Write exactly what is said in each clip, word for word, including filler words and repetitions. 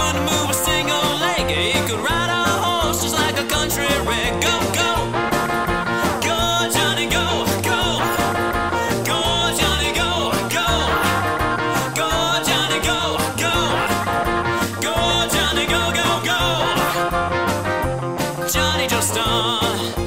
couldn't move a single leg. He could ride a horse just like a country red. Go, go, go, Johnny, go, go, go, Johnny, go, go, go, Johnny, go, go, go, Johnny, go, go, go. Johnny Joe Star.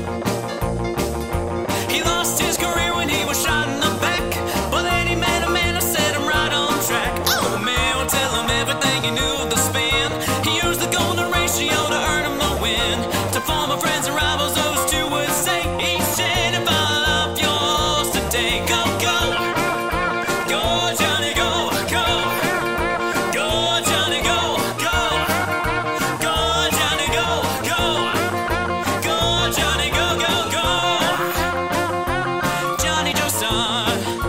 He lost his career when he was shot in the back, but then he met a man who set him right on track. Oh, the man would tell him everything he knew of the spin. He used the golden ratio to earn him the win. To former friends and rivals, those two would say, each chain if I love yours today. Go, go, go, Johnny, go, go, go, Johnny, go, go, go, Johnny, go, go, go, Johnny, go, go, go. Johnny Joe Star.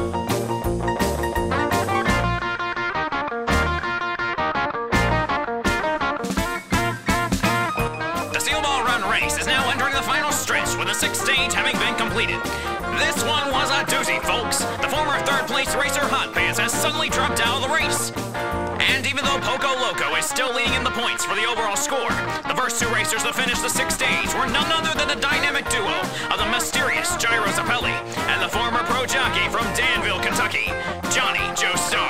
The Seal Ball Run race is now entering the final stretch, with the sixth stage having been completed. This one was a doozy, folks. The former third-place racer Hot Pants has suddenly dropped out of the race. And even though Poco Loco is still leading in the points for the overall score, the first two racers to finish the sixth stage were none other than the dynamic duo of the mysterious Gyro Zappelli and the former pro jockey from Danville, Kentucky, Johnny Joe Star.